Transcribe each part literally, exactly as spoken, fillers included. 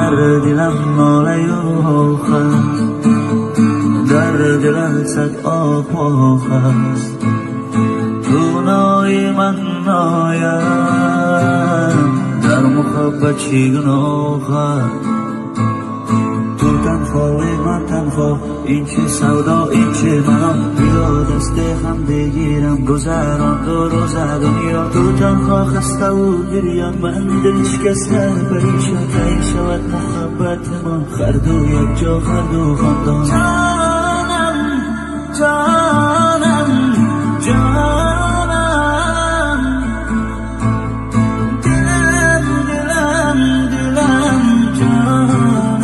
در دلم ناله و خست، در دلم صد آه هست. تو نای من نایم، در محبت چی گناه هست. تو تنها و من تنها، این چه سودا این چه منام. بیا دست هم بگیرم گذران دو روز دنیا. تو تنها خسته و گریان، من دل شکسته پریشان. کی شود محبت ما هر دو یک جا هر دو خاندان. جانم جانم جانم، دلم دلم دلم جانم.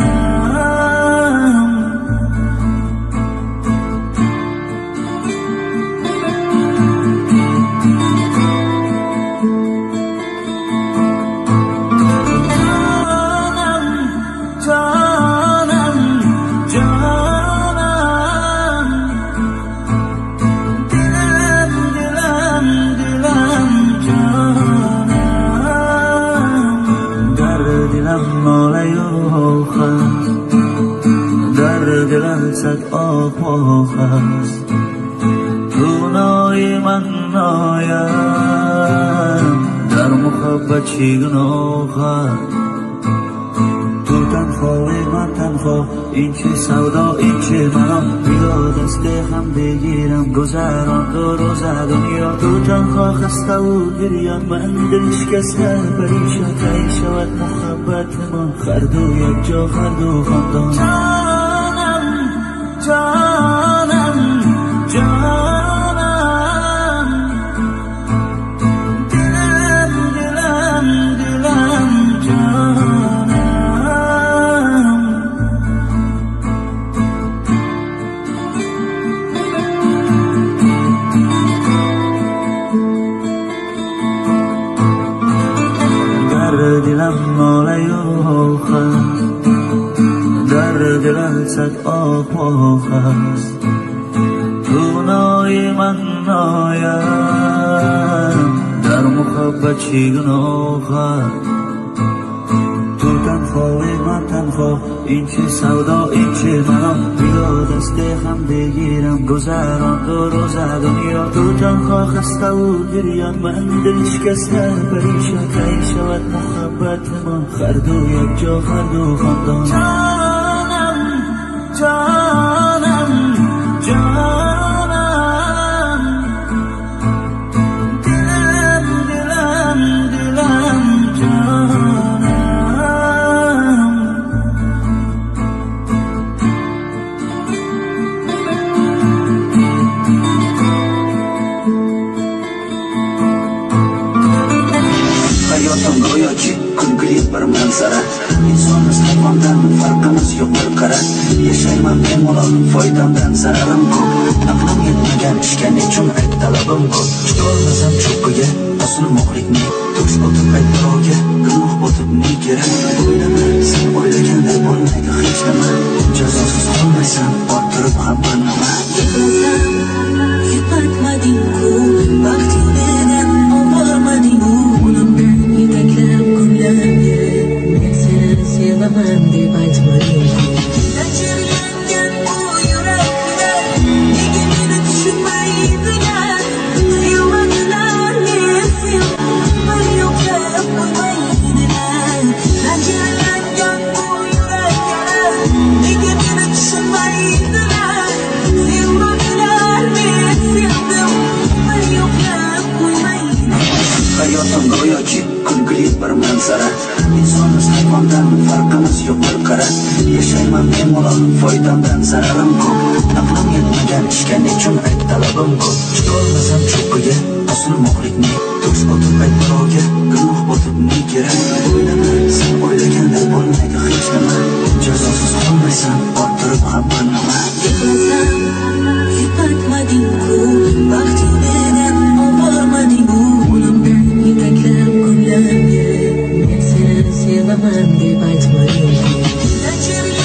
در دلم صد آه هست. تو نای من نایم، در محبت چی گناه هست. تو تنها و من تنها، این چه سودا این چه منام. بیا دست هم بگیرم گذران دو روز دنیا. تو تنها خسته و گریان، من دل شکسته پریشان. کی شود محبت ما هر دو یک جا هر دو خاندان. جانم جانم جانم، دلم دلم دلم جانم. در دلم ناله و خست، در دلم صد آه هست. تو نای من نایم، در محبت چی گناه هست. تو تنها و من تنها، این چه سودا این چه منام. بیا دست هم بگیرم گذران دو روز دنیا. تو تنها خسته و گریان، من دل شکسته پریشان. کی شود محبت ما هر دو یک جا هر دو خاندان. جانم جانم جانم، دلم دلم دلم جانم. Hayotım go'yoki konkret bir manzara. İnsanız hayvandan farqimiz yo'q bir qara. Yashayman bemalol, foydamdan zararim ko'p. Aqlim yetmagan ishga nechun ayt talabim ko'p. Tutolmasam cho'qqiga osil muhlikni. Tush o'tib ayt birovga, gunoh o'tib ne kerak. O'ylama, sen o'ylaganday bo'lmaydi hech nima. Jazosiz qolmaysan, orttirib ham bir nima. Yupatmading-ku, baxting degan ololmading-u. Yetaklab kunlarga men seni sevaman deb aytmading-ku. Tajirlangan bu yuraklar nega meni tushunmaydilar. Sevmadilar men sevdim, bir yo'qlab qo'ymaydilar. Tajirlangan bu yuraklar nega meni tushunmaydilar. Sevmadilar men sevdim, bir yo'qlab qo'ymaydilar. Hayotim go'yoki konkret bir manzara. İnsanız hayvandan farqimiz yo'q bir qara. Yashayman bemalol, foydamdan zararim ko'p. Aqlim yetmagan ishga nechun ayt talabim ko'p. Tutolmasam cho'qqiga osil muhlikni. Tush o'tib ayt birovga, gunoh o'tib ne kerak. O'ylama, sen o'ylaganday bo'lmaydi hech nima. Jazosiz qolmaysan, orttirib ham bir nima. Yupatmading-ku, baxting degan ololmading-u. Yetaklab kunlarga men seni sevaman deb aytmading-ku.